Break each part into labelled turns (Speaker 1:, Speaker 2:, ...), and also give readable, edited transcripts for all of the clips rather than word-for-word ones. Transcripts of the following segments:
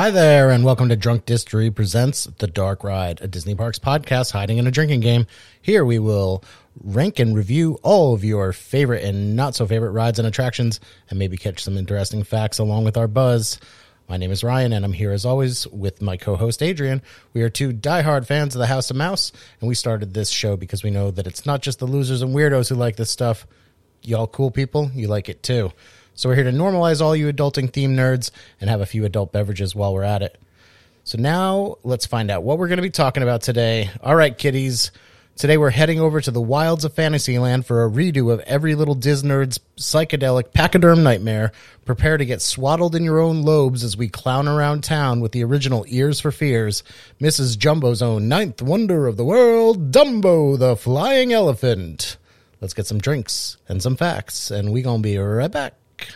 Speaker 1: Hi there, and welcome to Drunk Distillery Presents The Dark Ride, a Disney Parks podcast hiding in a drinking game. Here we will rank and review all of your favorite and not so favorite rides and attractions, and maybe catch some interesting facts along with our buzz. My name is Ryan, and I'm here as always with my co-host Adrian. We are two diehard fans of the House of Mouse, and we started this show because we know that it's not just the losers and weirdos who like this stuff. Y'all cool people, you like it too. So we're here to normalize all you adulting-themed nerds and have a few adult beverages while we're at it. So now let's find out what we're going to be talking about today. All right, kiddies. Today we're heading over to the wilds of Fantasyland for a redo of every little Disnerd's psychedelic pachyderm nightmare. Prepare to get swaddled in your own lobes as we clown around town with the original Ears for Fears, Mrs. Jumbo's own ninth wonder of the world, Dumbo the Flying Elephant. Let's get some drinks and some facts, and we gonna be right back.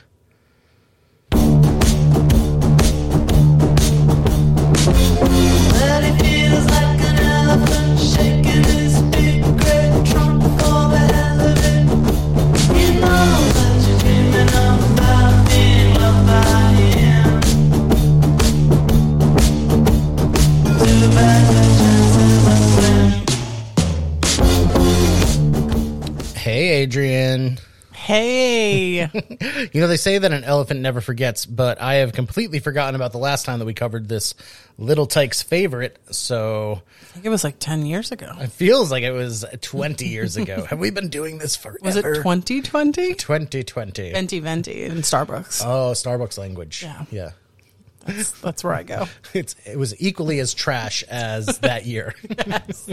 Speaker 1: Hey, Adrian.
Speaker 2: Hey.
Speaker 1: You know, they say that an elephant never forgets, but I have completely forgotten about the last time that we covered this Little Tyke's favorite, so...
Speaker 2: I think it was like 10 years ago.
Speaker 1: It feels like it was 20 years ago. Have we been doing this forever?
Speaker 2: Was it 2020?
Speaker 1: 2020.
Speaker 2: Venti in Starbucks.
Speaker 1: Oh, Starbucks language.
Speaker 2: Yeah. That's where I go.
Speaker 1: It was equally as trash as that year.
Speaker 2: Yes.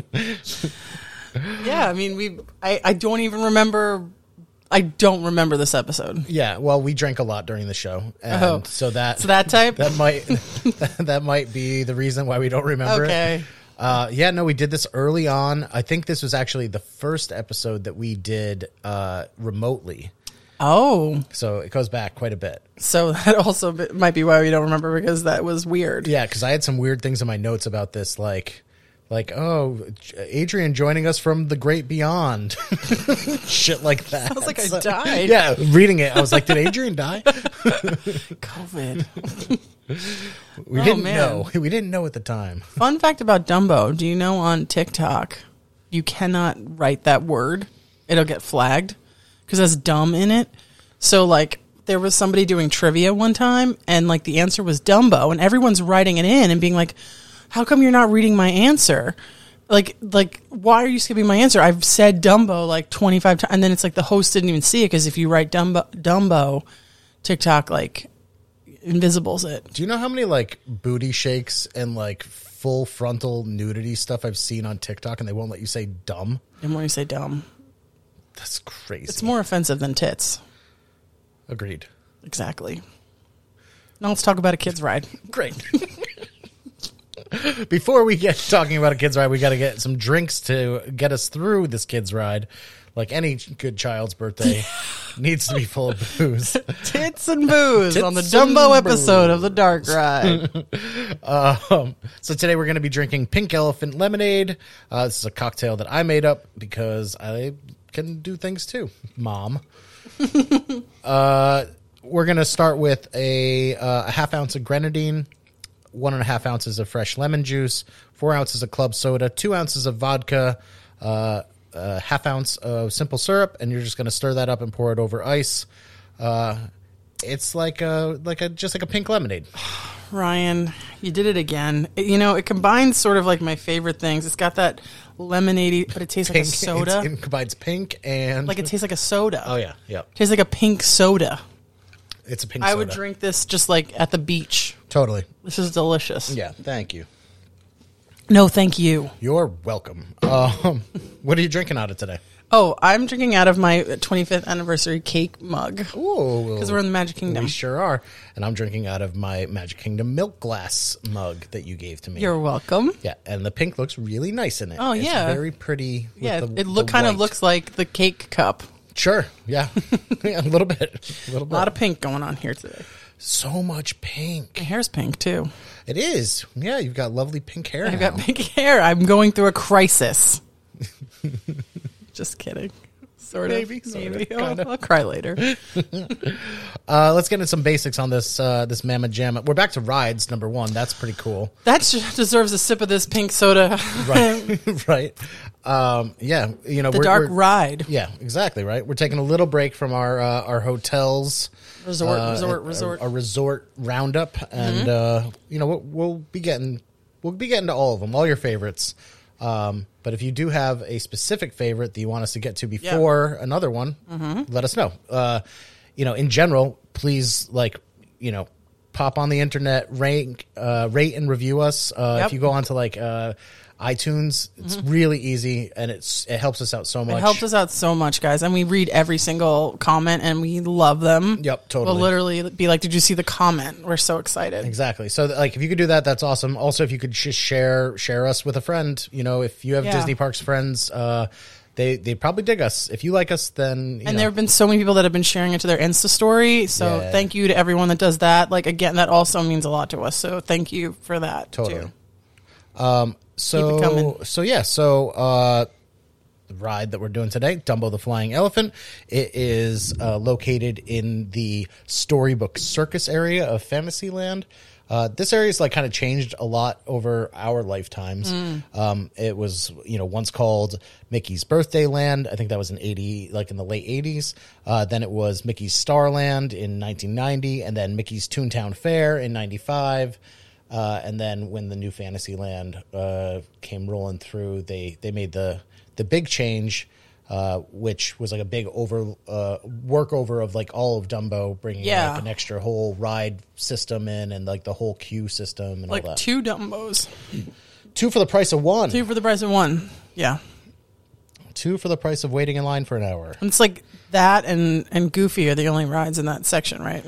Speaker 2: Yeah, I mean, I don't even remember... I don't remember this episode.
Speaker 1: Yeah, well, we drank a lot during the show, and so that
Speaker 2: type
Speaker 1: that might be the reason why we don't remember
Speaker 2: it.
Speaker 1: Okay. We did this early on. I think this was actually the first episode that we did remotely.
Speaker 2: Oh,
Speaker 1: so it goes back quite a bit.
Speaker 2: So that also might be why we don't remember, because that was weird.
Speaker 1: Yeah, because I had some weird things in my notes about this, like, Adrian joining us from the great beyond. Shit like that.
Speaker 2: Sounds like I died.
Speaker 1: Yeah, reading it, I was like, did Adrian die?
Speaker 2: COVID.
Speaker 1: We didn't know. We didn't know at the time.
Speaker 2: Fun fact about Dumbo. Do you know on TikTok, you cannot write that word. It'll get flagged because it has dumb in it. So, like, there was somebody doing trivia one time, and, like, the answer was Dumbo, and everyone's writing it in and being like, how come you're not reading my answer? Like, why are you skipping my answer? I've said Dumbo like 25 times, and then it's like the host didn't even see it, because if you write Dumbo, TikTok like invisibles it.
Speaker 1: Do you know how many like booty shakes and like full frontal nudity stuff I've seen on TikTok, and they won't let you say dumb?
Speaker 2: And when you say dumb,
Speaker 1: that's crazy.
Speaker 2: It's more offensive than tits.
Speaker 1: Agreed.
Speaker 2: Exactly. Now let's talk about a kid's ride.
Speaker 1: Great. Before we get talking about a kid's ride, we got to get some drinks to get us through this kid's ride. Like any good child's birthday, needs to be full of booze.
Speaker 2: Tits and booze on the Dumbo episode of The Dark Ride.
Speaker 1: So today we're going to be drinking Pink Elephant Lemonade. This is a cocktail that I made up because I can do things too, Mom. We're going to start with a half ounce of grenadine, 1.5 ounces of fresh lemon juice, 4 ounces of club soda, 2 ounces of vodka, half ounce of simple syrup, and you're just going to stir that up and pour it over ice. It's like just like a pink lemonade.
Speaker 2: Ryan, you did it again. You know, it combines sort of like my favorite things. It's got that lemonade, but it tastes
Speaker 1: pink,
Speaker 2: like a soda.
Speaker 1: It combines pink and...
Speaker 2: Like it tastes like a soda.
Speaker 1: Oh, yeah. Yep.
Speaker 2: It tastes like a pink soda.
Speaker 1: It's a pink soda.
Speaker 2: I would drink this just like at the beach.
Speaker 1: Totally.
Speaker 2: This is delicious.
Speaker 1: Yeah, thank you.
Speaker 2: No, thank you.
Speaker 1: You're welcome. What are you drinking out of today?
Speaker 2: Oh, I'm drinking out of my 25th anniversary cake mug.
Speaker 1: Ooh.
Speaker 2: Because we're in the Magic Kingdom.
Speaker 1: We sure are. And I'm drinking out of my Magic Kingdom milk glass mug that you gave to me.
Speaker 2: You're welcome.
Speaker 1: Yeah, and the pink looks really nice in it.
Speaker 2: Oh, yeah.
Speaker 1: It's very pretty.
Speaker 2: Yeah, it kind of looks like the cake cup.
Speaker 1: Sure, yeah. Yeah, a little bit.
Speaker 2: A lot of pink going on here today.
Speaker 1: So much pink.
Speaker 2: My hair's pink, too.
Speaker 1: It is. Yeah, you've got lovely pink hair
Speaker 2: I've got pink hair. I'm going through a crisis. Just kidding. Sort of.
Speaker 1: Maybe, kinda.
Speaker 2: I'll cry later.
Speaker 1: Let's get into some basics on this this Mamma Jamma. We're back to rides, number one. That's pretty cool.
Speaker 2: That deserves a sip of this pink soda.
Speaker 1: Right. Right. Yeah. You know,
Speaker 2: The dark ride.
Speaker 1: Yeah, exactly. Right. We're taking a little break from our hotels.
Speaker 2: Resort.
Speaker 1: A resort roundup. And, you know, we'll be getting to all of them, all your favorites. But if you do have a specific favorite that you want us to get to before another one, let us know. You know, in general, please, like, you know, pop on the internet, rate and review us. If you go onto like iTunes, it's really easy, and it helps us out so much.
Speaker 2: It helps us out so much, guys, and we read every single comment, and we love them.
Speaker 1: Yep, totally.
Speaker 2: We'll literally be like, "Did you see the comment?" We're so excited.
Speaker 1: Exactly. So, like, if you could do that, that's awesome. Also, if you could just share us with a friend. You know, if you have Disney Parks friends, they probably dig us. If you like us, then you know.
Speaker 2: There have been so many people that have been sharing it to their Insta story. So thank you to everyone that does that. Like, again, that also means a lot to us. So thank you for that too.
Speaker 1: So the ride that we're doing today, Dumbo the Flying Elephant, it is located in the Storybook Circus area of Fantasyland. This area is like kind of changed a lot over our lifetimes. It was, you know, once called Mickey's Birthday Land. I think that was in the late 80s. Then it was Mickey's Starland in 1990, and then Mickey's Toontown Fair in 95. And then when the new Fantasyland came rolling through, they made the big change, which was like a big workover of like all of Dumbo, bringing like an extra whole ride system in, and like the whole queue system and
Speaker 2: like
Speaker 1: all that.
Speaker 2: 2 Dumbos.
Speaker 1: 2 for the price of 1.
Speaker 2: 2 for the price of 1. Yeah.
Speaker 1: 2 for the price of waiting in line for an hour.
Speaker 2: And it's like that and Goofy are the only rides in that section, right?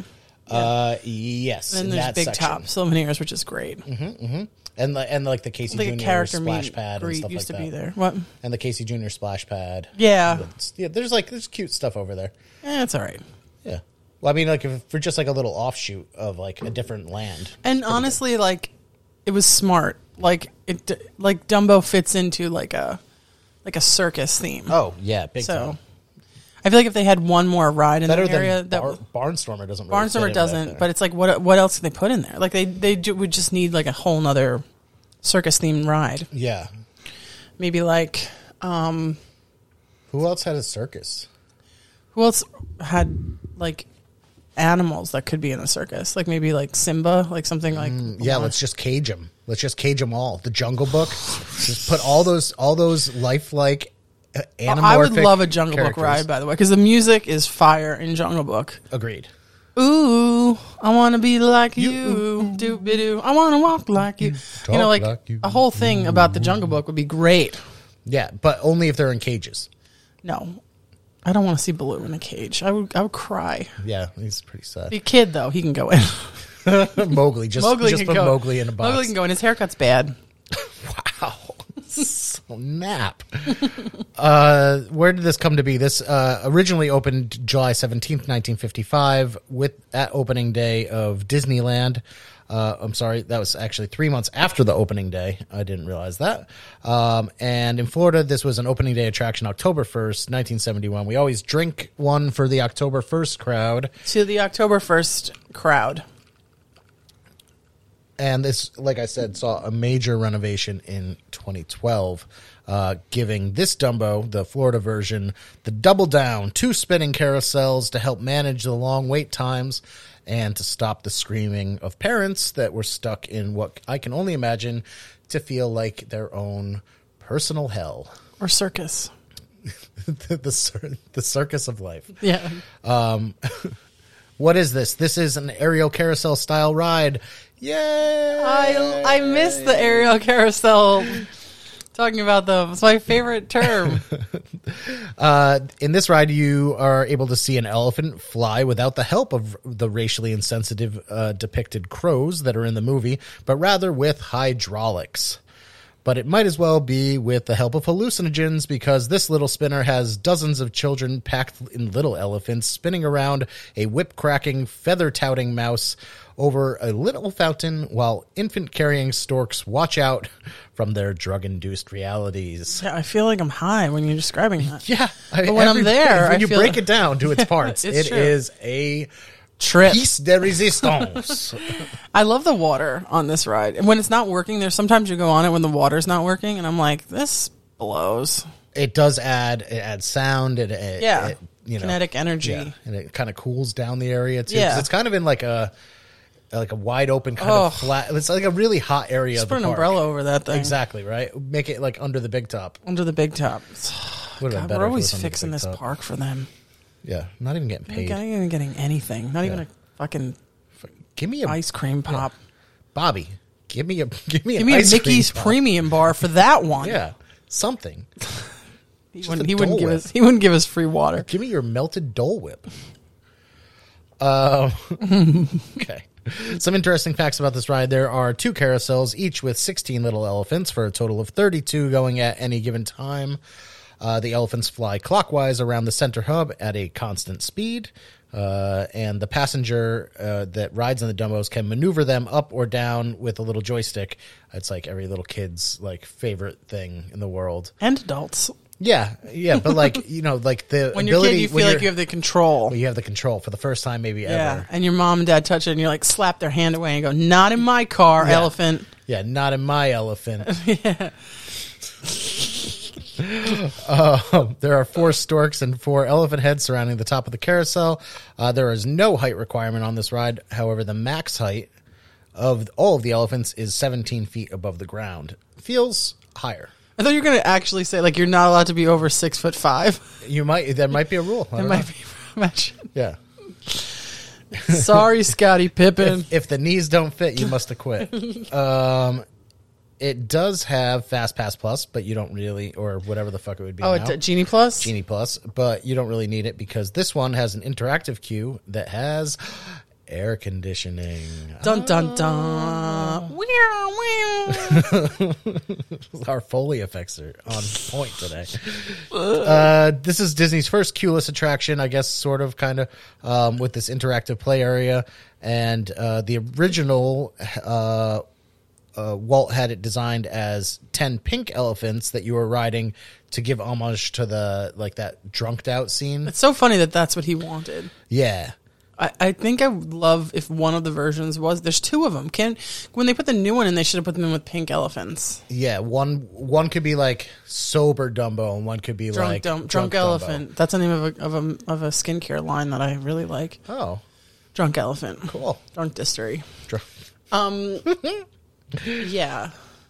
Speaker 1: Yes.
Speaker 2: And then there's Big Top Lumineers, which is great.
Speaker 1: And like the Casey
Speaker 2: Like a
Speaker 1: Jr.
Speaker 2: character
Speaker 1: splash pad and stuff
Speaker 2: used
Speaker 1: like
Speaker 2: to
Speaker 1: that.
Speaker 2: be there. What?
Speaker 1: And the Casey Jr. splash pad.
Speaker 2: Yeah.
Speaker 1: There's cute stuff over there.
Speaker 2: It's all right.
Speaker 1: Yeah. Well, I mean, like, if for just like a little offshoot of like a different land.
Speaker 2: And honestly, like, it was smart. Like Dumbo fits into like a circus theme.
Speaker 1: Oh yeah, big time.
Speaker 2: I feel like if they had one more ride in
Speaker 1: Better
Speaker 2: that area,
Speaker 1: than Barnstormer doesn't. Really
Speaker 2: Barnstormer doesn't, but it's like what else can they put in there? Like would just need like a whole nother circus themed ride.
Speaker 1: Yeah.
Speaker 2: Maybe like
Speaker 1: who else had a circus?
Speaker 2: Who else had like animals that could be in a circus? Like maybe like Simba, like something like
Speaker 1: let's just cage them. Let's just cage them all. The Jungle Book. Just put all those lifelike animorphic
Speaker 2: I would love a Jungle
Speaker 1: characters.
Speaker 2: Book ride, by the way, because the music is fire in Jungle Book.
Speaker 1: Agreed.
Speaker 2: Ooh, I want to be like you. Doo-be-doo. I want to walk like you. You know, like a whole thing about the Jungle Book would be great.
Speaker 1: Yeah, but only if they're in cages.
Speaker 2: No, I don't want to see Baloo in a cage. I would cry.
Speaker 1: Yeah, he's pretty sad.
Speaker 2: The kid though, he can go in.
Speaker 1: Mowgli, just put Mowgli in a box.
Speaker 2: Mowgli can go in. His haircut's bad.
Speaker 1: Wow. So nap. Where did this come to be? This originally opened July 17th, 1955, with that opening day of Disneyland. I'm sorry, that was actually 3 months after the opening day. I didn't realize that. And in Florida, this was an opening day attraction, October 1st, 1971. We always drink one for the October 1st crowd.
Speaker 2: To the October 1st crowd.
Speaker 1: And this, like I said, saw a major renovation in 2012, giving this Dumbo, the Florida version, the double down, 2 spinning carousels to help manage the long wait times and to stop the screaming of parents that were stuck in what I can only imagine to feel like their own personal hell.
Speaker 2: Or circus.
Speaker 1: the circus of life.
Speaker 2: Yeah.
Speaker 1: What is this? This is an aerial carousel style ride. Yay!
Speaker 2: I miss the aerial carousel. Talking about them. It's my favorite term.
Speaker 1: In this ride, you are able to see an elephant fly without the help of the racially insensitive depicted crows that are in the movie, but rather with hydraulics. But it might as well be with the help of hallucinogens, because this little spinner has dozens of children packed in little elephants spinning around a whip-cracking, feather-touting mouse over a little fountain, while infant-carrying storks watch out from their drug-induced realities.
Speaker 2: Yeah, I feel like I'm high when you're describing that.
Speaker 1: Yeah.
Speaker 2: But when I'm there,
Speaker 1: when
Speaker 2: I
Speaker 1: you
Speaker 2: feel
Speaker 1: break it down to its parts,
Speaker 2: It's
Speaker 1: it
Speaker 2: true.
Speaker 1: is a
Speaker 2: Trip.
Speaker 1: piece de resistance.
Speaker 2: I love the water on this ride. And when it's not working, there's sometimes you go on it when the water's not working, and I'm like, this blows.
Speaker 1: It does add sound.
Speaker 2: Yeah.
Speaker 1: It, you know,
Speaker 2: kinetic energy.
Speaker 1: yeah, and it kind of cools down the area too. 'Cause
Speaker 2: Yeah.
Speaker 1: it's kind of in like a wide open kind of flat. It's like a really hot area.
Speaker 2: Just
Speaker 1: of
Speaker 2: put
Speaker 1: the
Speaker 2: an
Speaker 1: park.
Speaker 2: umbrella over that thing.
Speaker 1: Exactly right. Make it like under the big top.
Speaker 2: Under the big top.
Speaker 1: Would have been
Speaker 2: God,
Speaker 1: better
Speaker 2: we're
Speaker 1: if it
Speaker 2: always
Speaker 1: was under the
Speaker 2: fixing
Speaker 1: big
Speaker 2: this
Speaker 1: top.
Speaker 2: park for them.
Speaker 1: Yeah, not even getting paid.
Speaker 2: Not even getting anything. Not even a fucking
Speaker 1: Give me a
Speaker 2: ice cream pop.
Speaker 1: Bobby. Give me a
Speaker 2: Give me a
Speaker 1: ice cream
Speaker 2: Mickey's
Speaker 1: pop.
Speaker 2: premium bar for that one.
Speaker 1: Yeah, something.
Speaker 2: He
Speaker 1: Just
Speaker 2: wouldn't,
Speaker 1: a
Speaker 2: he wouldn't
Speaker 1: Dole
Speaker 2: give
Speaker 1: Whip.
Speaker 2: us. He wouldn't give us free water.
Speaker 1: Give me your melted Dole Whip. Okay. Some interesting facts about this ride. There are 2 carousels, each with 16 little elephants, for a total of 32 going at any given time. The elephants fly clockwise around the center hub at a constant speed. And the passenger that rides in the Dumbos can maneuver them up or down with a little joystick. It's like every little kid's like favorite thing in the world.
Speaker 2: And adults.
Speaker 1: Yeah, but like, you know, like the
Speaker 2: When you're a
Speaker 1: ability,
Speaker 2: kid, you
Speaker 1: when
Speaker 2: feel like
Speaker 1: you're-
Speaker 2: you have the control.
Speaker 1: well, you have the control for the first time maybe
Speaker 2: Yeah.
Speaker 1: ever.
Speaker 2: And your mom and dad touch it, and you like slap their hand away and go, "Not in my car,
Speaker 1: Yeah.
Speaker 2: elephant."
Speaker 1: Yeah, not in my elephant. There are 4 storks and 4 elephant heads surrounding the top of the carousel. There is no height requirement on this ride. However, the max height of all of the elephants is 17 feet above the ground. Feels higher.
Speaker 2: I thought you were going to actually say like you're not allowed to be over 6'5".
Speaker 1: There might be a rule. I
Speaker 2: That
Speaker 1: don't
Speaker 2: might
Speaker 1: know.
Speaker 2: be. Imagine.
Speaker 1: Yeah.
Speaker 2: Sorry, Scotty Pippen.
Speaker 1: If the knees don't fit, you must have quit. It does have Fast Pass Plus, but you don't really, or whatever the fuck it would be
Speaker 2: Oh,
Speaker 1: now.
Speaker 2: it's Genie Plus.
Speaker 1: Genie Plus, but you don't really need it because this one has an interactive queue that has air conditioning.
Speaker 2: Dun dun dun.
Speaker 1: Our Foley effects are on point today. This is Disney's first queueless attraction, I guess, sort of, kind of, with this interactive play area. And the original Walt had it designed as 10 pink elephants that you were riding to give homage to the like that drunked out scene.
Speaker 2: It's so funny that that's what he wanted.
Speaker 1: Yeah.
Speaker 2: I think I would love if one of the versions was. There's 2 of them. When they put the new one in, they should have put them in with pink elephants.
Speaker 1: Yeah, one could be like sober Dumbo, and one could be like
Speaker 2: Drunk
Speaker 1: Dumbo.
Speaker 2: elephant. That's the name of a skincare line that I really like.
Speaker 1: Oh,
Speaker 2: Drunk elephant.
Speaker 1: cool.
Speaker 2: Drunk distillery.
Speaker 1: Drunk.
Speaker 2: Yeah.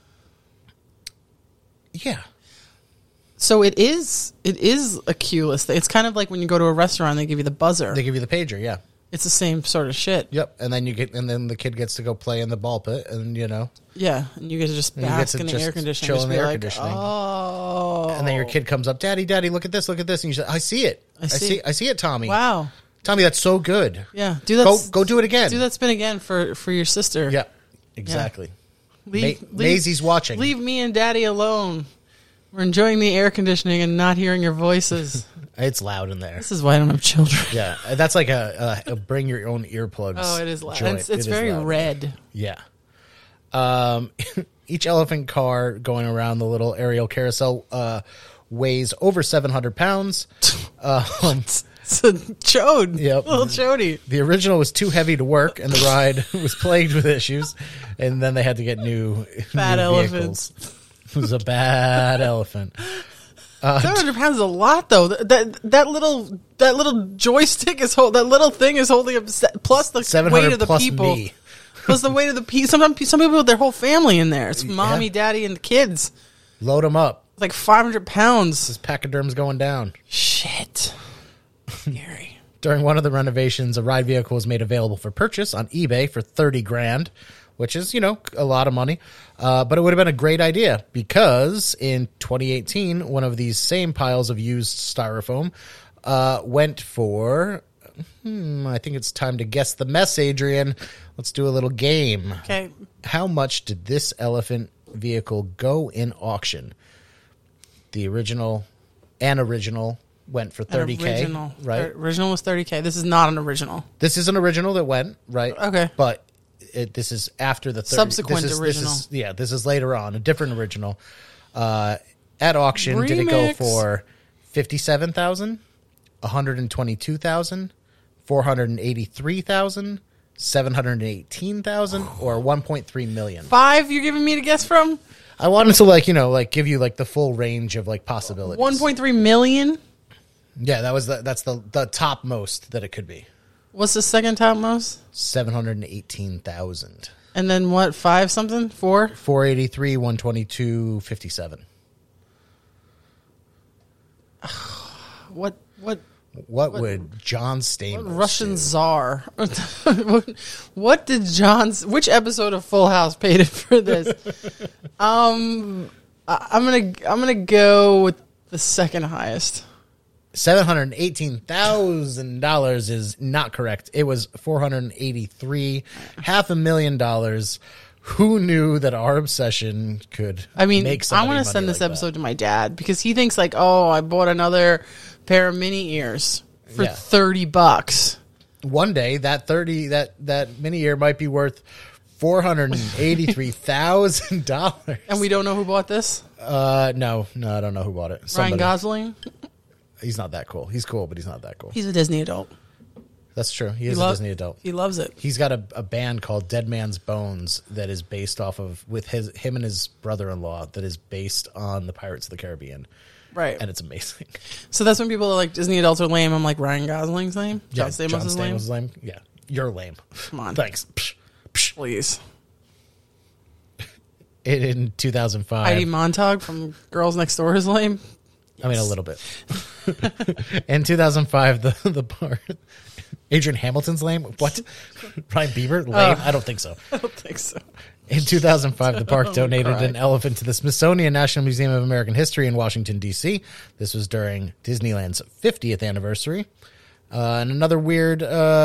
Speaker 1: Yeah.
Speaker 2: So it is a queueless thing. It's kind of like when you go to a restaurant, they give you the buzzer.
Speaker 1: They give you the pager, yeah.
Speaker 2: It's the same sort of shit.
Speaker 1: Yep, and then the kid gets to go play in the ball pit, and you know,
Speaker 2: Yeah, and you get to just
Speaker 1: you get
Speaker 2: bask
Speaker 1: to
Speaker 2: in the
Speaker 1: just
Speaker 2: air conditioning.
Speaker 1: chill
Speaker 2: Just
Speaker 1: in
Speaker 2: be
Speaker 1: the air
Speaker 2: like,
Speaker 1: conditioning.
Speaker 2: oh.
Speaker 1: and then your kid comes up, Daddy, look at this, and you say, I see it, I
Speaker 2: see.
Speaker 1: see it, Tommy.
Speaker 2: Wow.
Speaker 1: Tommy, that's so good.
Speaker 2: Yeah, do that.
Speaker 1: Go do it again.
Speaker 2: Do that spin again for your sister.
Speaker 1: Yeah, exactly.
Speaker 2: Leave,
Speaker 1: Maisie's watching.
Speaker 2: Leave me and Daddy alone. We're enjoying the air conditioning and not hearing your voices.
Speaker 1: It's loud in there.
Speaker 2: This is why I don't have children.
Speaker 1: Yeah, that's like a bring your own earplugs.
Speaker 2: Oh, it is loud.
Speaker 1: joint.
Speaker 2: And it's
Speaker 1: It is
Speaker 2: very
Speaker 1: loud.
Speaker 2: red.
Speaker 1: Yeah. Each elephant car going around the little aerial carousel weighs over 700 pounds.
Speaker 2: It's a chode.
Speaker 1: Yep.
Speaker 2: Little chody.
Speaker 1: The original was too heavy to work, and the ride was plagued with issues. And then they had to get new
Speaker 2: Bad
Speaker 1: new
Speaker 2: elephants.
Speaker 1: vehicles. It was a bad elephant.
Speaker 2: 700 pounds is a lot, though. That little joystick is that little thing is holding up. Plus the
Speaker 1: 700
Speaker 2: weight of the
Speaker 1: plus
Speaker 2: people.
Speaker 1: me.
Speaker 2: Plus the weight of the people. Sometimes some people with their whole family in there. It's mommy, daddy, and the kids.
Speaker 1: Load them up.
Speaker 2: It's like 500 pounds.
Speaker 1: This pachyderm's going down.
Speaker 2: Shit. Scary.
Speaker 1: During one of the renovations, a ride vehicle was made available for purchase on eBay for $30,000, which is, a lot of money. But it would have been a great idea because in 2018, one of these same piles of used styrofoam went for, I think it's time to guess the mess, Adrian. Let's do a little game.
Speaker 2: Okay.
Speaker 1: How much did this elephant vehicle go in auction? The original went for $30K, right?
Speaker 2: Original was $30K. This is not an original.
Speaker 1: This is an original that went, right?
Speaker 2: Okay.
Speaker 1: But this is after the 30,
Speaker 2: Subsequent original.
Speaker 1: This is later on, a different original. At auction, did it go for $57,000, $122,000, $483,000, $718,000, or $1.3 million?
Speaker 2: 5 you're giving me to guess from?
Speaker 1: I wanted to give you the full range of possibilities.
Speaker 2: 1.3 million?
Speaker 1: Yeah, that's the top most that it could be.
Speaker 2: What's the second top most?
Speaker 1: 718,000.
Speaker 2: And then what? 5 something? 4?
Speaker 1: 483, 122, 57.
Speaker 2: What
Speaker 1: would John Stamos
Speaker 2: Russian
Speaker 1: do?
Speaker 2: czar? What did which episode of Full House paid it for this? I'm gonna go with the second highest.
Speaker 1: $718,000 is not correct. It was $483, $500,000. Who knew that our obsession could make somebody
Speaker 2: I want to send this episode to my dad because he thinks I bought another pair of mini ears for $30.
Speaker 1: One day that mini ear might be worth $483,000.
Speaker 2: And we don't know who bought this?
Speaker 1: No, I don't know who bought it.
Speaker 2: Ryan Gosling?
Speaker 1: He's not that cool. He's cool, but he's not that cool.
Speaker 2: He's a Disney adult.
Speaker 1: That's true. He is a Disney adult.
Speaker 2: He loves it.
Speaker 1: He's got a band called Dead Man's Bones that is based off of him and his brother-in-law that is based on the Pirates of the Caribbean.
Speaker 2: Right.
Speaker 1: And it's amazing.
Speaker 2: So that's when people are like, Disney adults are lame. I'm like, Ryan Gosling's lame?
Speaker 1: Yeah,
Speaker 2: John Stamos is lame?
Speaker 1: Yeah. You're lame.
Speaker 2: Come on.
Speaker 1: Thanks.
Speaker 2: Please.
Speaker 1: In 2005.
Speaker 2: Heidi Montag from Girls Next Door is lame?
Speaker 1: I mean, a little bit. In 2005, the part... Adrian Hamilton's lame? What? Ryan Bieber? Lame? I don't think so.
Speaker 2: I don't think so.
Speaker 1: In 2005, the park donated an elephant to the Smithsonian National Museum of American History in Washington, D.C. This was during Disneyland's 50th anniversary. And another weird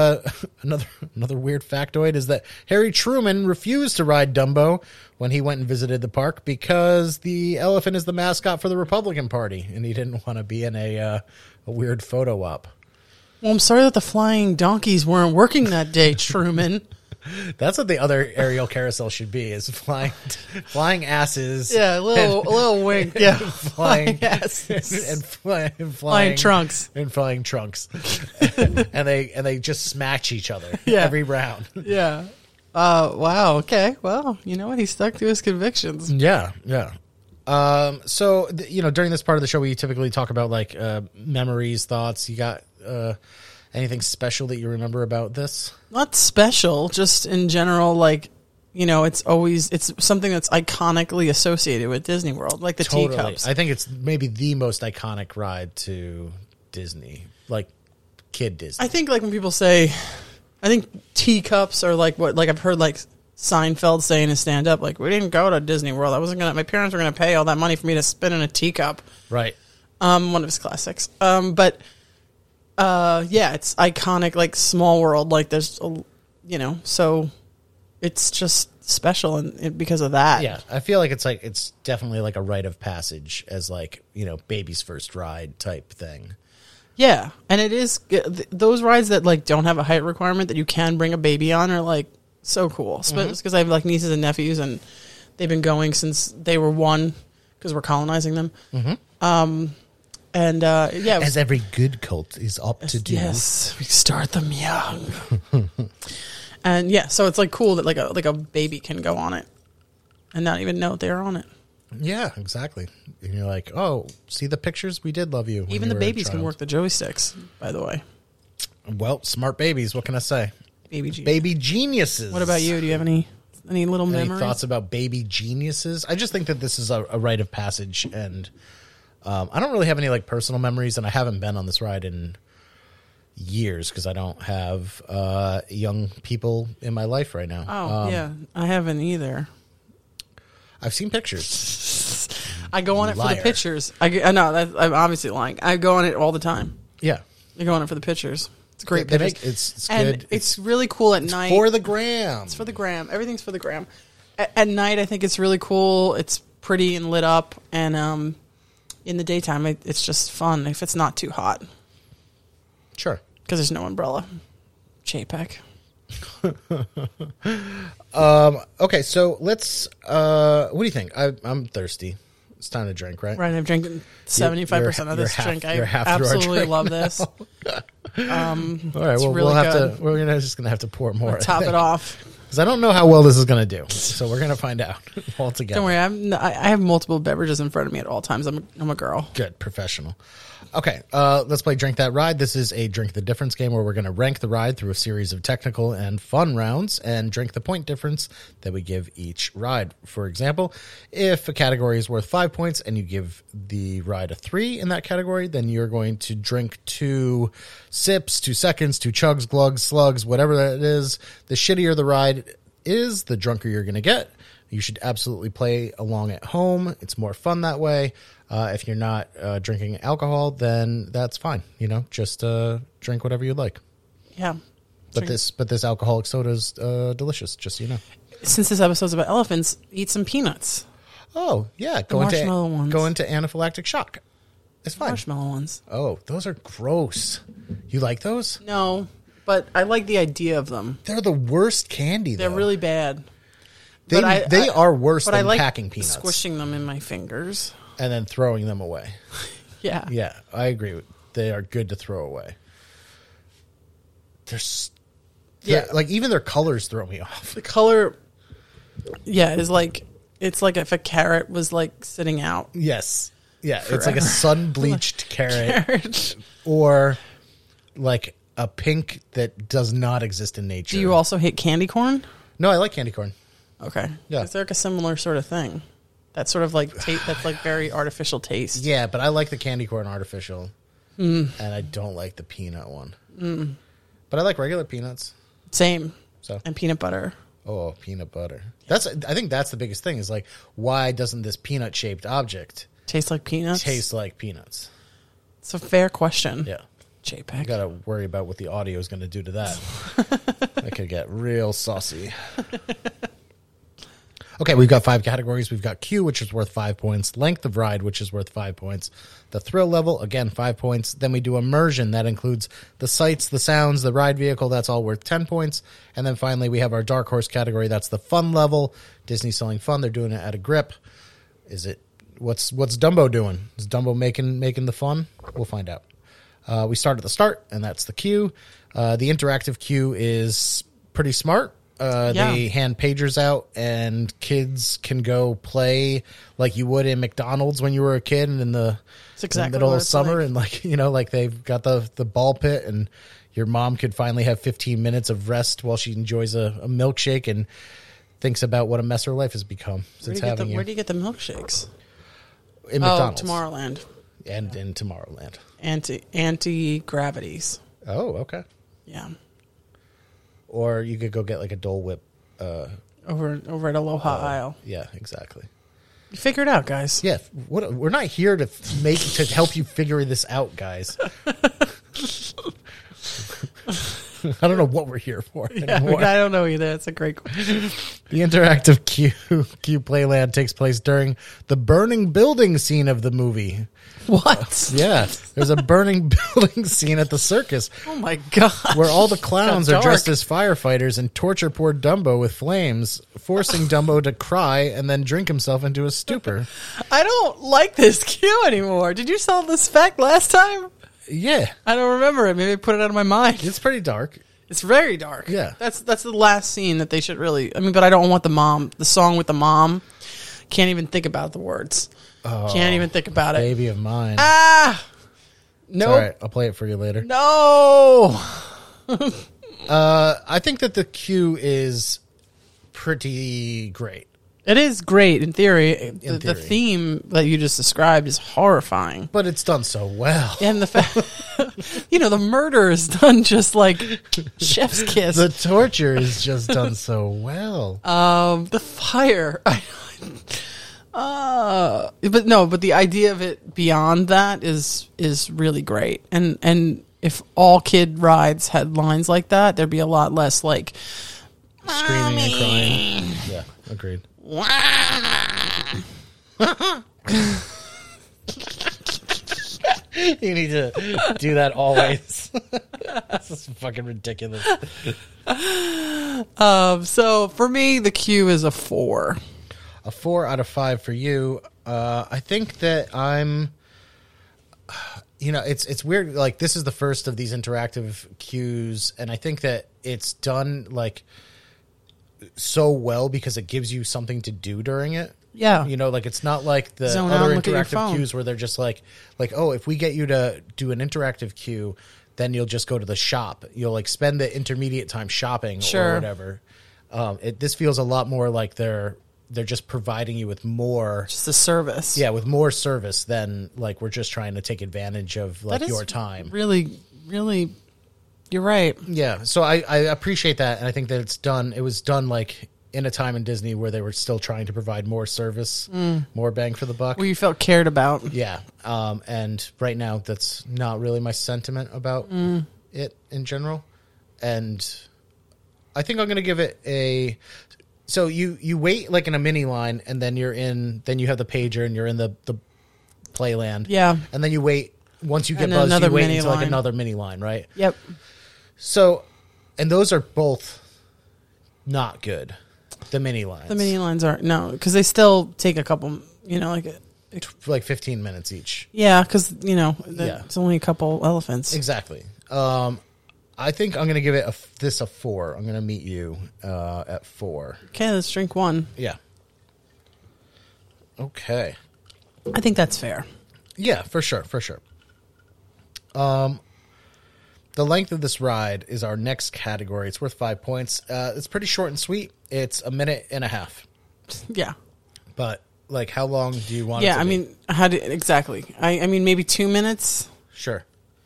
Speaker 1: factoid is that Harry Truman refused to ride Dumbo when he went and visited the park because the elephant is the mascot for the Republican Party, and he didn't want to be in a weird photo op.
Speaker 2: Well, I'm sorry that the flying donkeys weren't working that day, Truman.
Speaker 1: That's what the other aerial carousel should be: is flying asses.
Speaker 2: Yeah, a little wink. Yeah,
Speaker 1: flying
Speaker 2: asses
Speaker 1: and
Speaker 2: flying trunks
Speaker 1: and flying trunks, and they just smash each other every round.
Speaker 2: Yeah. Wow. Okay. Well, you know what? He stuck to his convictions.
Speaker 1: Yeah. Yeah. So during this part of the show, we typically talk about memories, thoughts. You got anything special that you remember about this?
Speaker 2: Not special, just in general, it's something that's iconically associated with Disney World, like the teacups.
Speaker 1: I think it's maybe the most iconic ride to Disney, kid Disney.
Speaker 2: I think when people say, I think teacups are what I've heard Seinfeld say in his stand up, we didn't go to Disney World. My parents were gonna pay all that money for me to spin in a teacup.
Speaker 1: Right.
Speaker 2: One of his classics. But it's iconic, Small World. There's, so it's just special and because of that.
Speaker 1: Yeah, I feel like it's definitely a rite of passage as baby's first ride type thing.
Speaker 2: Yeah, and it is those rides that don't have a height requirement that you can bring a baby on are so cool. Especially because I have nieces and nephews and they've been going since they were 1 because we're colonizing them. Mm-hmm. And
Speaker 1: as every good cult is up to do.
Speaker 2: Yes, we start them young. And so it's cool that a baby can go on it and not even know they're on it.
Speaker 1: Yeah, exactly. And you're like, oh, see the pictures? We did love you.
Speaker 2: Even the babies can work the joysticks, by the way.
Speaker 1: Well, smart babies. What can I say?
Speaker 2: Baby
Speaker 1: geniuses.
Speaker 2: What about you? Do you have any little memories?
Speaker 1: Any thoughts about baby geniuses? I just think that this is a rite of passage, and I don't really have any personal memories, and I haven't been on this ride in years because I don't have young people in my life right now.
Speaker 2: Oh, yeah. I haven't either.
Speaker 1: I've seen pictures.
Speaker 2: I go on it for the pictures. I know, I'm obviously lying. I go on it all the time.
Speaker 1: Yeah.
Speaker 2: I go on it for the pictures. It's great
Speaker 1: pictures.
Speaker 2: It's
Speaker 1: good.
Speaker 2: It's really cool at night.
Speaker 1: For the gram.
Speaker 2: It's for the gram. Everything's for the gram. At night, I think it's really cool. It's pretty and lit up, and in the daytime, it's just fun if it's not too hot.
Speaker 1: Sure.
Speaker 2: Because there's no umbrella. JPEG.
Speaker 1: Okay, so let's. What do you think? I'm thirsty. It's time to drink, right?
Speaker 2: Right, I'm drinking 75% of this drink. I absolutely love this.
Speaker 1: All right, well,
Speaker 2: really good.
Speaker 1: we're just gonna have to pour more.
Speaker 2: Top it off.
Speaker 1: Because I don't know how well this is gonna do, so we're gonna find out all together.
Speaker 2: Don't worry, I have multiple beverages in front of me at all times. I'm a girl.
Speaker 1: Good, professional. Okay, let's play Drink That Ride. This is a Drink the Difference game where we're going to rank the ride through a series of technical and fun rounds and drink the point difference that we give each ride. For example, if a category is worth 5 points and you give the ride a 3 in that category, then you're going to drink 2 sips, 2 seconds, 2 chugs, glugs, slugs, whatever that is. The shittier the ride is, the drunker you're going to get. You should absolutely play along at home. It's more fun that way. If you're not drinking alcohol, then that's fine. Just drink whatever you like.
Speaker 2: Yeah.
Speaker 1: But this alcoholic soda is delicious, just so you know.
Speaker 2: Since this episode's about elephants, eat some peanuts.
Speaker 1: Oh, yeah. Go into anaphylactic shock. It's fine.
Speaker 2: Marshmallow ones.
Speaker 1: Oh, those are gross. You like those?
Speaker 2: No, but I like the idea of them.
Speaker 1: They're the worst candy, though.
Speaker 2: They're really bad.
Speaker 1: They are worse than
Speaker 2: like
Speaker 1: packing peanuts.
Speaker 2: Squishing them in my fingers.
Speaker 1: And then throwing them away.
Speaker 2: Yeah.
Speaker 1: Yeah, I agree. They are good to throw away. They're like, even their colors throw me off.
Speaker 2: The color, is like, it's like if a carrot was like sitting out.
Speaker 1: Yes. Yeah,
Speaker 2: forever.
Speaker 1: It's like a sun-bleached carrot. Or like a pink that does not exist in nature.
Speaker 2: Do you also hate candy corn?
Speaker 1: No, I like candy corn.
Speaker 2: Okay.
Speaker 1: Yeah.
Speaker 2: It's like a similar sort of thing. That's sort of like that's like very artificial taste.
Speaker 1: Yeah, but I like the candy corn artificial, and I don't like the peanut one. But I like regular peanuts.
Speaker 2: Same.
Speaker 1: So
Speaker 2: and peanut butter.
Speaker 1: Oh, peanut butter. I think that's the biggest thing. Is like, why doesn't this peanut shaped object
Speaker 2: taste like peanuts?
Speaker 1: Taste like peanuts.
Speaker 2: It's a fair question.
Speaker 1: Yeah.
Speaker 2: JPEG.
Speaker 1: I gotta worry about what the audio is going to do to that. I could get real saucy. Okay, we've got 5 categories. We've got Q, which is worth 5 points. Length of ride, which is worth 5 points. The thrill level, again, 5 points. Then we do immersion. That includes the sights, the sounds, the ride vehicle. That's all worth 10 points. And then finally, we have our dark horse category. That's the fun level. Disney selling fun. They're doing it at a grip. Is it? What's Dumbo doing? Is Dumbo making the fun? We'll find out. We start at the start, and that's the queue. The interactive queue is pretty smart. They hand pagers out, and kids can go play like you would in McDonald's when you were a kid and in the middle of summer. Like. And like they've got the ball pit, and your mom could finally have 15 minutes of rest while she enjoys a milkshake and thinks about what a mess her life has become since having you.
Speaker 2: Where do you get the milkshakes?
Speaker 1: In McDonald's.
Speaker 2: Tomorrowland.
Speaker 1: And in Tomorrowland.
Speaker 2: Anti-gravities.
Speaker 1: Oh, okay.
Speaker 2: Yeah.
Speaker 1: Or you could go get like a Dole Whip.
Speaker 2: Over at Aloha Isle.
Speaker 1: Yeah, exactly.
Speaker 2: You figure it out, guys.
Speaker 1: Yeah, we're not here to help you figure this out, guys. I don't know what we're here for anymore.
Speaker 2: I don't know either. That's a great question.
Speaker 1: The interactive Q Playland takes place during the burning building scene of the movie.
Speaker 2: What?
Speaker 1: Yeah, there's a burning building scene at the circus.
Speaker 2: Oh my god!
Speaker 1: Where all the clowns are dressed as firefighters and torture poor Dumbo with flames, forcing Dumbo to cry and then drink himself into a stupor.
Speaker 2: I don't like this queue anymore. Did you sell this fact last time?
Speaker 1: Yeah.
Speaker 2: I don't remember it. Maybe I put it out of my mind.
Speaker 1: It's pretty dark.
Speaker 2: It's very dark.
Speaker 1: Yeah.
Speaker 2: That's the last scene that they should really... but I don't want the song with the mom. Can't even think about the words.
Speaker 1: Oh,
Speaker 2: can't even think about it.
Speaker 1: Baby of mine.
Speaker 2: Ah! No.
Speaker 1: Nope. All right. I'll play it for you later.
Speaker 2: No!
Speaker 1: I think that the queue is pretty great.
Speaker 2: It is great in theory. The theme that you just described is horrifying.
Speaker 1: But it's done so well.
Speaker 2: And the fact, the murder is done just like chef's kiss.
Speaker 1: The torture is just done so well.
Speaker 2: The fire. But the idea of it beyond that is really great. And if all kid rides had lines like that, there'd be a lot less like
Speaker 1: screaming and crying. Yeah, agreed. You need to do that always. This is fucking ridiculous.
Speaker 2: So for me, the Q is a 4.
Speaker 1: A 4 out of 5 for you. I think that I'm, it's weird. Like, this is the first of these interactive cues, and I think that it's done like so well because it gives you something to do during it.
Speaker 2: Yeah.
Speaker 1: Like, it's not like the
Speaker 2: Zone out
Speaker 1: other
Speaker 2: and look at your
Speaker 1: interactive
Speaker 2: phone.
Speaker 1: cues where they're just like, oh, if we get you to do an interactive cue, then you'll just go to the shop. You'll like spend the intermediate time shopping
Speaker 2: Sure.
Speaker 1: or whatever. This feels a lot more like they're just providing you with more,
Speaker 2: Just a service.
Speaker 1: yeah, with more service than like we're just trying to take advantage of like
Speaker 2: That is
Speaker 1: your time.
Speaker 2: Really, really, you're right.
Speaker 1: Yeah, so I appreciate that, and I think that it was done like in a time in Disney where they were still trying to provide more service, more bang for the buck.
Speaker 2: Where you felt cared about.
Speaker 1: Yeah, and right now that's not really my sentiment about it in general, and I think I'm going to give it a. So you wait like in a mini line, and then then you have the pager, and you're in the playland.
Speaker 2: Yeah.
Speaker 1: and then you wait. Once you get
Speaker 2: And
Speaker 1: buzzed,
Speaker 2: another
Speaker 1: you wait
Speaker 2: mini
Speaker 1: into like
Speaker 2: line.
Speaker 1: another mini line, right?
Speaker 2: Yep.
Speaker 1: So, and those are both not good. The mini lines,
Speaker 2: The mini lines aren't, no, because they still take a couple,
Speaker 1: like 15 minutes each.
Speaker 2: yeah, because,
Speaker 1: Yeah.
Speaker 2: it's only a couple elephants.
Speaker 1: Exactly. I think I'm going to give it a 4. I'm going to meet you at 4.
Speaker 2: Okay, let's drink one.
Speaker 1: Yeah. Okay.
Speaker 2: I think that's fair.
Speaker 1: Yeah, for sure. The length of this ride is our next category. It's worth 5 points. It's pretty short and sweet. It's a minute and a half.
Speaker 2: Yeah.
Speaker 1: But like, how long do you want?
Speaker 2: Yeah,
Speaker 1: it to
Speaker 2: I
Speaker 1: be?
Speaker 2: mean, exactly. I mean, maybe 2 minutes.
Speaker 1: Sure.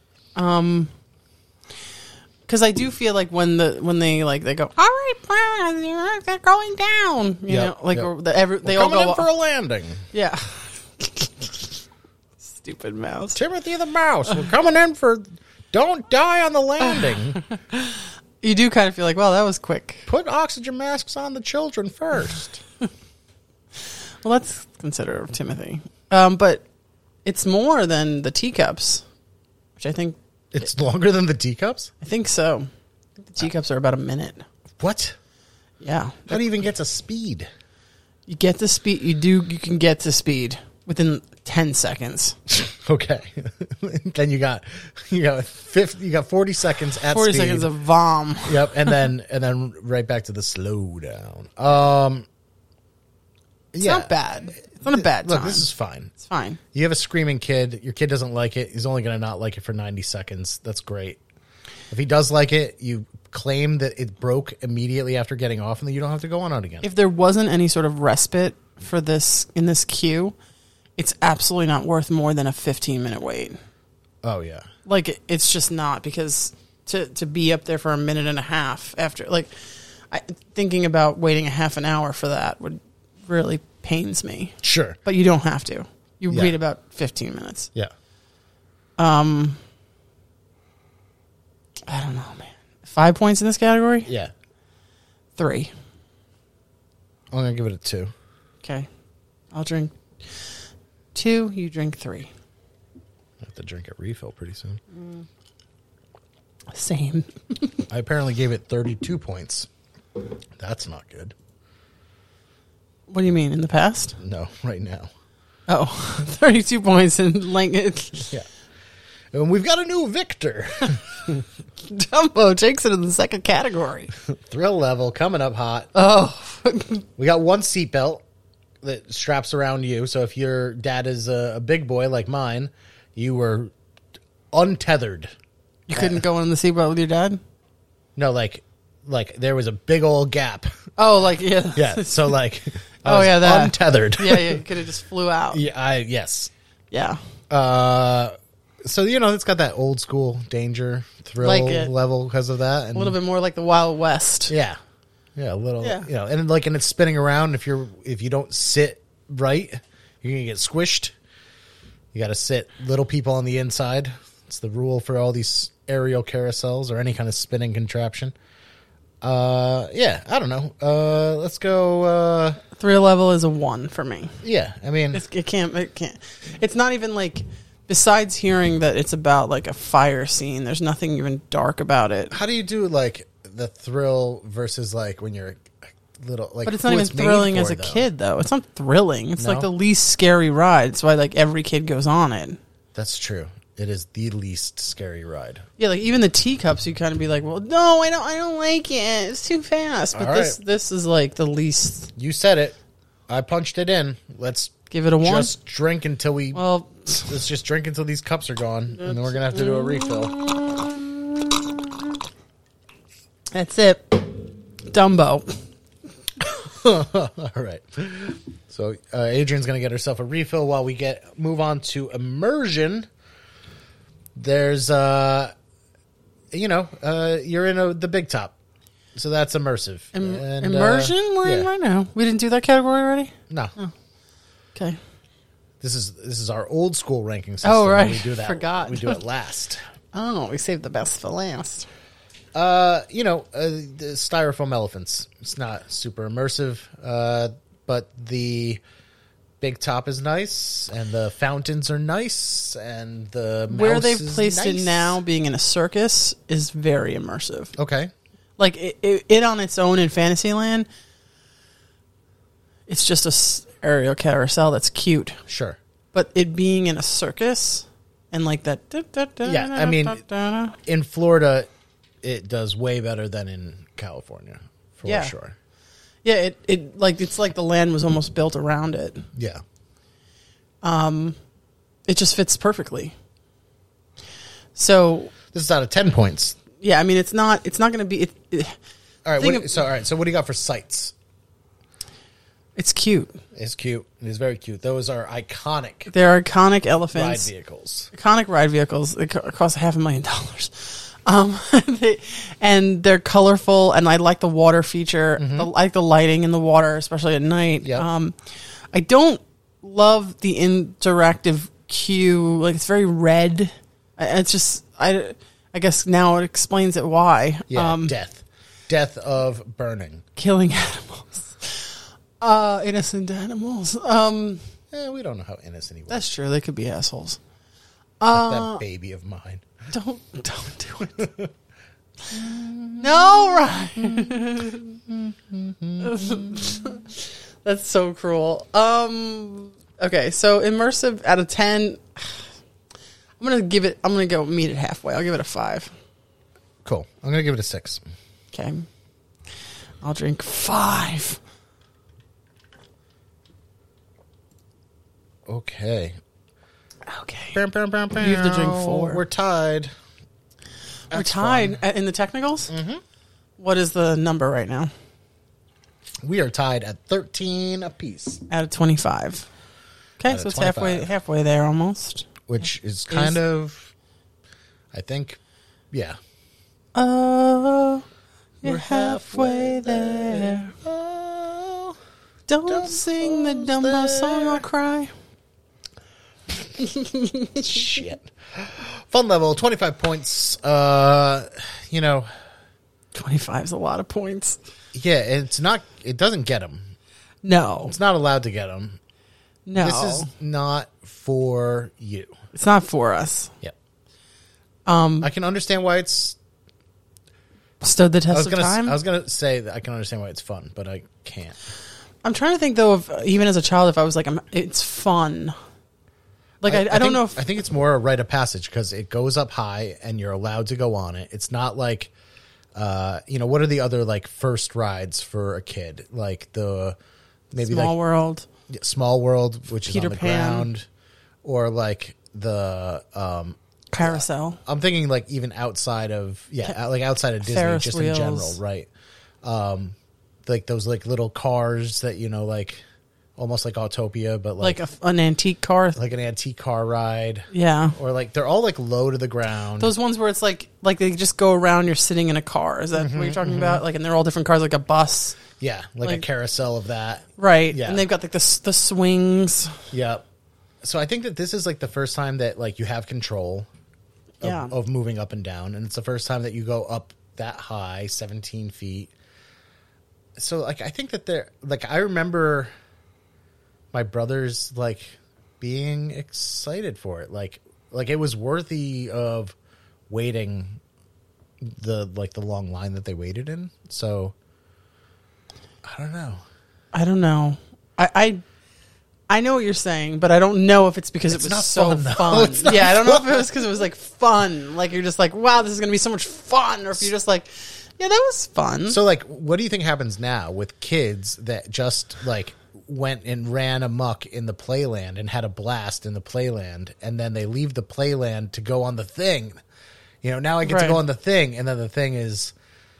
Speaker 2: Because I do feel like when they go, all right, they're going down. You
Speaker 1: Yep,
Speaker 2: know, like
Speaker 1: yep.
Speaker 2: or they
Speaker 1: We're
Speaker 2: all
Speaker 1: coming
Speaker 2: go
Speaker 1: in for a landing.
Speaker 2: yeah. Stupid mouse.
Speaker 1: Timothy the Mouse. We're coming in for. Don't die on the landing.
Speaker 2: You do kind of feel like, well, that was quick.
Speaker 1: Put oxygen masks on the children first.
Speaker 2: Well, let's consider Timothy. But it's more than the teacups, which I think
Speaker 1: It's longer than the teacups?
Speaker 2: so. The teacups are about a minute.
Speaker 1: What?
Speaker 2: Yeah.
Speaker 1: How do you even get to speed?
Speaker 2: You get to speed. You can get to speed within 10 seconds.
Speaker 1: Okay. Then you got 40 seconds at
Speaker 2: 40
Speaker 1: speed.
Speaker 2: seconds of vom.
Speaker 1: Yep, and then right back to the slow down.
Speaker 2: It's not bad. It's not a bad time.
Speaker 1: Look, this is fine.
Speaker 2: It's fine.
Speaker 1: You have a screaming kid. Your kid doesn't like it. He's only going to not like it for 90 seconds. That's great. If he does like it, you claim that it broke immediately after getting off, and then you don't have to go on it again.
Speaker 2: If there wasn't any sort of respite for this in this queue, it's absolutely not worth more than a 15-minute wait.
Speaker 1: Oh yeah.
Speaker 2: Like, it's just not, because to be up there for a minute and a half after, like, thinking about waiting a half an hour for that would really pains me.
Speaker 1: Sure.
Speaker 2: But you don't have to. You
Speaker 1: Yeah.
Speaker 2: wait about 15 minutes.
Speaker 1: Yeah.
Speaker 2: I don't know, man. 5 points in this category?
Speaker 1: Yeah.
Speaker 2: 3.
Speaker 1: I'm going to give it a 2.
Speaker 2: Okay. I'll drink 2, you drink 3.
Speaker 1: I have to drink a refill pretty soon.
Speaker 2: Same.
Speaker 1: I apparently gave it 32 points. That's not good.
Speaker 2: What do you mean, in the past?
Speaker 1: No, right now.
Speaker 2: Oh, 32 points in like
Speaker 1: Yeah. And we've got a new victor.
Speaker 2: Dumbo takes it in the second category.
Speaker 1: Thrill level coming up hot.
Speaker 2: Oh,
Speaker 1: We got one seatbelt that straps around you. So if your dad is a big boy like mine, you were untethered.
Speaker 2: you couldn't go in the seatbelt with your dad?
Speaker 1: No, like there was a big old gap.
Speaker 2: Oh, like, yeah.
Speaker 1: Yeah. So like, I
Speaker 2: Oh,
Speaker 1: was
Speaker 2: yeah, that.
Speaker 1: untethered.
Speaker 2: Yeah, you could have just flew out.
Speaker 1: Yeah. Yes.
Speaker 2: Yeah.
Speaker 1: So it's got that old school danger thrill
Speaker 2: Like it.
Speaker 1: level because of that, and
Speaker 2: A little bit more like the Wild West.
Speaker 1: yeah, a little,
Speaker 2: Yeah.
Speaker 1: and it's spinning around. If you don't sit right, you're gonna get squished. You got to sit little people on the inside. It's the rule for all these aerial carousels or any kind of spinning contraption. Yeah, I don't know. Let's go.
Speaker 2: Thrill level is a 1 for me.
Speaker 1: Yeah, I mean,
Speaker 2: It can't. It's not even like. Besides hearing that it's about like a fire scene, there's nothing even dark about it.
Speaker 1: how do you do like the thrill versus like when you're little? Like,
Speaker 2: But it's not
Speaker 1: who
Speaker 2: even
Speaker 1: made
Speaker 2: thrilling
Speaker 1: for,
Speaker 2: as a
Speaker 1: though?
Speaker 2: kid, though. It's not thrilling. It's
Speaker 1: No?
Speaker 2: like the least scary ride. That's why like every kid goes on it.
Speaker 1: That's true. It is the least scary ride.
Speaker 2: Yeah, like even the teacups, you kind of be like, well, no, I don't like it. It's too fast. But
Speaker 1: All
Speaker 2: this is like the least.
Speaker 1: You said it. I punched it in. Let's
Speaker 2: Give it a 1.
Speaker 1: just drink until we.
Speaker 2: Well,
Speaker 1: Let's just drink until these cups are gone, and then we're gonna have to do a refill.
Speaker 2: that's it. Dumbo.
Speaker 1: All right. So Adrian's gonna get herself a refill while we move on to immersion. There's you're in the big top, so that's immersive. And,
Speaker 2: Immersion? We're in
Speaker 1: yeah.
Speaker 2: right now. We didn't do that category already?
Speaker 1: No,
Speaker 2: Okay.
Speaker 1: this is our old school ranking system.
Speaker 2: Oh, right.
Speaker 1: We do that.
Speaker 2: Forgot.
Speaker 1: We do it last.
Speaker 2: Oh, we saved the best for last.
Speaker 1: The styrofoam elephants. It's not super immersive, but the big top is nice, and the fountains are nice, and the
Speaker 2: Where
Speaker 1: mouse
Speaker 2: they've
Speaker 1: is
Speaker 2: placed
Speaker 1: nice.
Speaker 2: it now, being in a circus, is very immersive.
Speaker 1: Okay.
Speaker 2: Like it on its own in Fantasyland, it's just a aerial carousel that's cute.
Speaker 1: Sure.
Speaker 2: But it being in a circus and like that.
Speaker 1: Yeah, I mean, in Florida, it does way better than in California, for
Speaker 2: Yeah.
Speaker 1: sure.
Speaker 2: Yeah, it like it's like the land was almost built around it.
Speaker 1: Yeah.
Speaker 2: It just fits perfectly. So
Speaker 1: This is out of 10 points.
Speaker 2: yeah, I mean it's not going to be.
Speaker 1: All right.
Speaker 2: Thing
Speaker 1: So what do you got for sights?
Speaker 2: It's cute.
Speaker 1: It's cute. It is very cute. Those are iconic
Speaker 2: They're iconic
Speaker 1: ride
Speaker 2: elephants.
Speaker 1: vehicles.
Speaker 2: Iconic ride vehicles. They cost $500,000. And they're colorful, and I like the water feature. I like the lighting in the water, especially at night.
Speaker 1: Yep.
Speaker 2: I don't love the interactive queue. Like it's very red. It's just I guess now it explains it why.
Speaker 1: Yeah. Death of burning.
Speaker 2: Killing animals. Innocent animals.
Speaker 1: We don't know how innocent he was.
Speaker 2: That's true. They could be assholes.
Speaker 1: That baby of mine.
Speaker 2: Don't do it. No, Ryan. That's so cruel. Okay, so immersive out of 10. I'm gonna go meet it halfway. I'll give it a 5.
Speaker 1: Cool. I'm going to give it a 6.
Speaker 2: Okay. I'll drink 5.
Speaker 1: Okay.
Speaker 2: Okay.
Speaker 1: You
Speaker 2: have to drink 4.
Speaker 1: We're tied.
Speaker 2: We're
Speaker 1: That's
Speaker 2: tied
Speaker 1: fun.
Speaker 2: in the technicals? Mm-hmm. What is the number right now?
Speaker 1: We are tied at 13 apiece,
Speaker 2: Out of 25. Okay,
Speaker 1: Out of
Speaker 2: so it's
Speaker 1: 25.
Speaker 2: halfway there almost.
Speaker 1: which is kind of, I think, yeah.
Speaker 2: Oh, you're
Speaker 1: We're
Speaker 2: halfway there.
Speaker 1: Oh,
Speaker 2: Don't sing the Dumbo
Speaker 1: there.
Speaker 2: song or cry.
Speaker 1: shit. Fun level, 25 points.
Speaker 2: 25 is a lot of points.
Speaker 1: Yeah, it doesn't get them.
Speaker 2: No.
Speaker 1: It's not allowed to get them.
Speaker 2: No.
Speaker 1: This is not for you.
Speaker 2: It's not for us.
Speaker 1: Yep. I can understand why it's.
Speaker 2: Stood the test of time?
Speaker 1: I was gonna say that I can understand why it's fun, but I can't.
Speaker 2: I'm trying to think, though, of even as a child, if I was like, it's fun. Like, I don't know if...
Speaker 1: I think it's more a rite of passage because it goes up high and you're allowed to go on it. It's not like, what are the other like first rides for a kid? Like maybe
Speaker 2: Small World.
Speaker 1: Small World, which
Speaker 2: Peter
Speaker 1: is on the
Speaker 2: Pan.
Speaker 1: ground, or like the
Speaker 2: Carousel.
Speaker 1: I'm thinking like even outside of outside of Disney,
Speaker 2: Ferris
Speaker 1: just
Speaker 2: wheels.
Speaker 1: in general, right? Like those like little cars that like almost like Autopia, but like
Speaker 2: an antique car.
Speaker 1: like an antique car ride.
Speaker 2: Yeah.
Speaker 1: Or like they're all like low to the ground.
Speaker 2: Those ones where it's like they just go around, you're sitting in a car. Is that what you're talking about? Like, and they're all different cars, like a bus.
Speaker 1: Yeah, like a carousel of that.
Speaker 2: Right.
Speaker 1: Yeah.
Speaker 2: And they've got like the swings.
Speaker 1: Yep. So I think that this is like the first time that like you have control
Speaker 2: Yeah.
Speaker 1: of moving up and down, and it's the first time that you go up that high, 17 feet. so like I think that they're like I remember my brothers like being excited for it, like it was worthy of waiting the long line that they waited in. So I don't know. I know what you're saying, but I don't know if it's because
Speaker 2: it's
Speaker 1: it
Speaker 2: was
Speaker 1: not
Speaker 2: so
Speaker 1: fun.
Speaker 2: Yeah, I don't know if it was because it was like fun. Like you're just like, wow, this is going to be so much fun. Or if you're just like, yeah, that was fun.
Speaker 1: So like, what do you think happens now with kids that just like went and ran amok in the playland and had a blast in the playland, and then they leave the playland to go on the thing? You know, now I get to go on the thing, and then the thing is,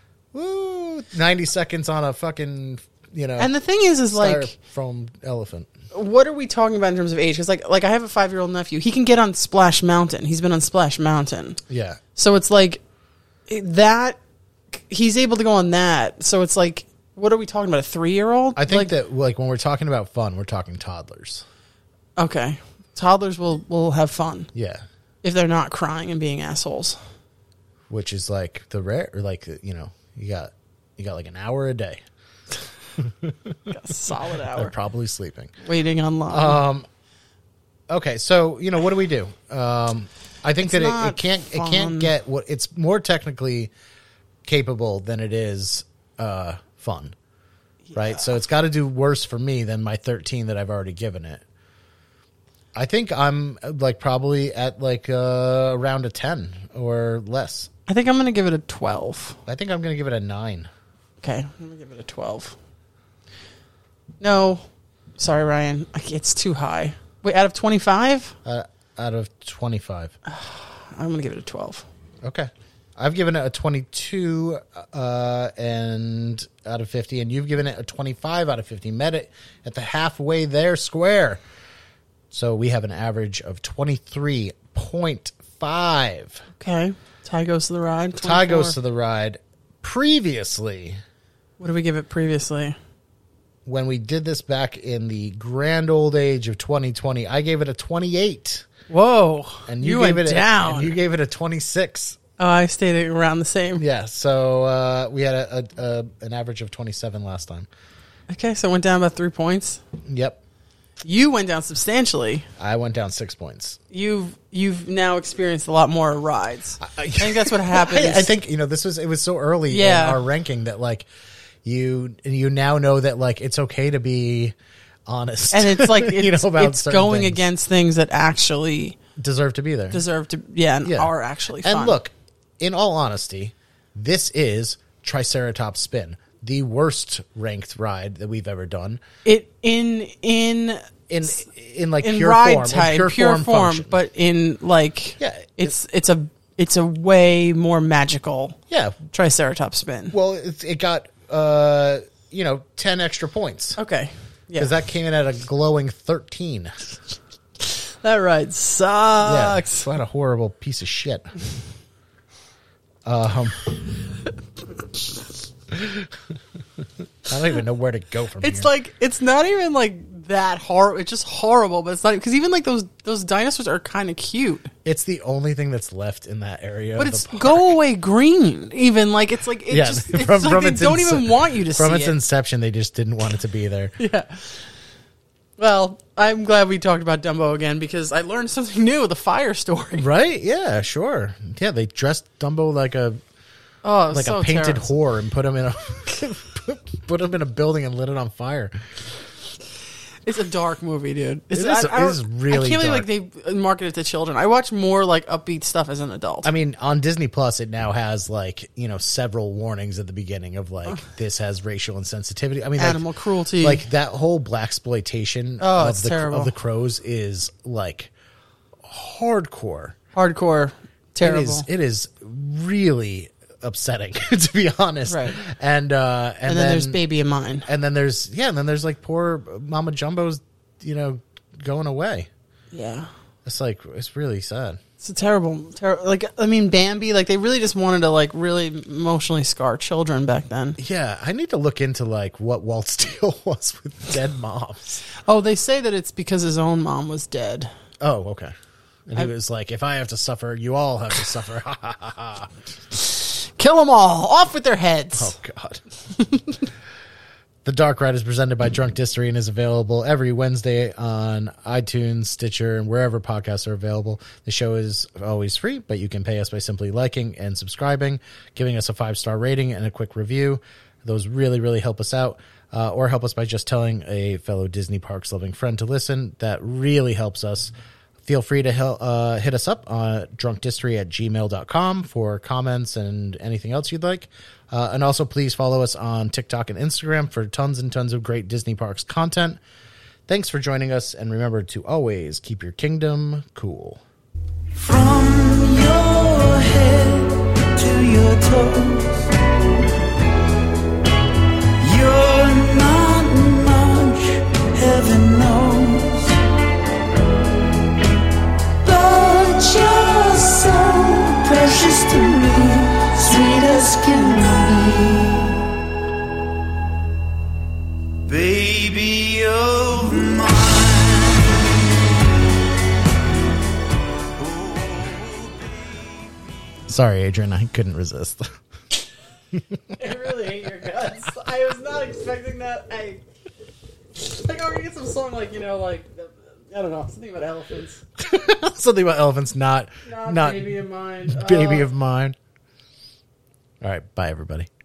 Speaker 1: 90 seconds on a fucking, you know.
Speaker 2: And the thing is like
Speaker 1: from elephant.
Speaker 2: What are we talking about in terms of age? Because like I have a 5-year-old nephew. He can get on Splash Mountain. He's been on Splash Mountain.
Speaker 1: Yeah.
Speaker 2: So it's like that. He's able to go on that. So it's like, what are we talking about? A 3-year-old?
Speaker 1: I think that like when we're talking about fun, we're talking toddlers.
Speaker 2: Okay, toddlers will have fun.
Speaker 1: Yeah.
Speaker 2: If they're not crying and being assholes.
Speaker 1: Which is like the rare, or like, you know, you got like an hour a day.
Speaker 2: Got a solid hour.
Speaker 1: They're probably sleeping.
Speaker 2: Waiting online.
Speaker 1: Okay, so you know what do we do? I think that it can't get what it's more technically capable than it is fun, right? So it's got to do worse for me than my 13 that I've already given it. I think I'm like probably at like around a 10 or less.
Speaker 2: I think I'm going to give it a 12.
Speaker 1: I think I'm going to give it a 9.
Speaker 2: Okay, I'm going to give it a 12. No, sorry, Ryan. It's too high. Wait, out of 25?
Speaker 1: Out of 25.
Speaker 2: I'm going to give it a 12.
Speaker 1: Okay. I've given it a 22 and out of 50, and you've given it a 25 out of 50. Met it at the halfway there square. So we have an average of 23.5.
Speaker 2: Okay. Tie goes to the ride. 24.
Speaker 1: Tie goes to the ride. Previously,
Speaker 2: what did we give it previously?
Speaker 1: When we did this back in the grand old age of 2020, I gave it a 28.
Speaker 2: Whoa.
Speaker 1: And
Speaker 2: you
Speaker 1: gave
Speaker 2: went
Speaker 1: it
Speaker 2: down.
Speaker 1: And you gave it a 26.
Speaker 2: Oh, I stayed around the same.
Speaker 1: Yeah, so we had an average of 27 last time.
Speaker 2: Okay, so it went down about 3 points.
Speaker 1: Yep.
Speaker 2: You went down substantially.
Speaker 1: I went down 6 points.
Speaker 2: You've now experienced a lot more rides. I think that's what happens.
Speaker 1: I think it was so early in our ranking that like you now know that like it's okay to be honest,
Speaker 2: and it's like it's going
Speaker 1: things.
Speaker 2: Against things that actually
Speaker 1: deserve to be there,
Speaker 2: are actually fun.
Speaker 1: And look, in all honesty, this is Triceratops Spin, the worst ranked ride that we've ever done.
Speaker 2: It in like
Speaker 1: pure
Speaker 2: ride
Speaker 1: form,
Speaker 2: type,
Speaker 1: in pure form function.
Speaker 2: But in like it's a way more magical.
Speaker 1: Yeah,
Speaker 2: Triceratops Spin.
Speaker 1: Well, it got 10 extra points.
Speaker 2: Okay,
Speaker 1: because that came in at a glowing 13.
Speaker 2: That ride sucks.
Speaker 1: Yeah, what a horrible piece of shit. I don't even know where to go from here.
Speaker 2: It's like it's not even like that horrible. It's just horrible, but it's not because even like those dinosaurs are kind of cute.
Speaker 1: It's the only thing that's left in that area.
Speaker 2: But it's go away green. Even like it's like it just it's
Speaker 1: from
Speaker 2: like
Speaker 1: its
Speaker 2: they don't even want you to see it.
Speaker 1: From its inception, they just didn't want it to be there.
Speaker 2: Yeah. Well, I'm glad we talked about Dumbo again because I learned something new. The fire story,
Speaker 1: right? Yeah, sure. Yeah, they dressed Dumbo like a painted whore and put him in a building and lit it on fire.
Speaker 2: It's a dark movie, dude.
Speaker 1: It is really.
Speaker 2: I can't
Speaker 1: dark.
Speaker 2: believe like they market it to children. I watch more like upbeat stuff as an adult.
Speaker 1: I mean, on Disney Plus, it now has like several warnings at the beginning of like this has racial insensitivity. I mean,
Speaker 2: animal cruelty,
Speaker 1: like that whole blaxploitation of the crows is like hardcore, terrible. It is really upsetting to be honest,
Speaker 2: right?
Speaker 1: And then
Speaker 2: there's Baby of Mine,
Speaker 1: and then there's like poor Mama Jumbo's going away.
Speaker 2: Yeah,
Speaker 1: it's really sad.
Speaker 2: It's a terrible. Like I mean, Bambi. Like they really just wanted to like really emotionally scar children back then.
Speaker 1: Yeah, I need to look into like what Walt's deal was with dead moms.
Speaker 2: Oh, they say that it's because his own mom was dead.
Speaker 1: Oh, okay. And he was like, if I have to suffer, you all have to suffer. Ha ha ha ha.
Speaker 2: Kill them all. Off with their heads.
Speaker 1: Oh, God. The Dark Ride is presented by Drunk Distillery and is available every Wednesday on iTunes, Stitcher, and wherever podcasts are available. The show is always free, but you can pay us by simply liking and subscribing, giving us a 5-star rating and a quick review. Those really, really help us out. Or help us by just telling a fellow Disney Parks loving friend to listen. That really helps us. Feel free to hit us up on drunkdistillery@gmail.com for comments and anything else you'd like. And also, please follow us on TikTok and Instagram for tons and tons of great Disney Parks content. Thanks for joining us, and remember to always keep your kingdom cool.
Speaker 3: From your head to your toes, you're not much, heaven knows, but you're so precious to me, sweet as can be, baby of mine.
Speaker 1: Sorry, Adrian, I couldn't resist.
Speaker 2: I really hate your guts. I was not expecting that. I think I'm gonna get some song like, like, I don't know, something about elephants.
Speaker 1: Something about elephants, not
Speaker 2: Not baby of mine.
Speaker 1: Baby of mine. All right, bye, everybody.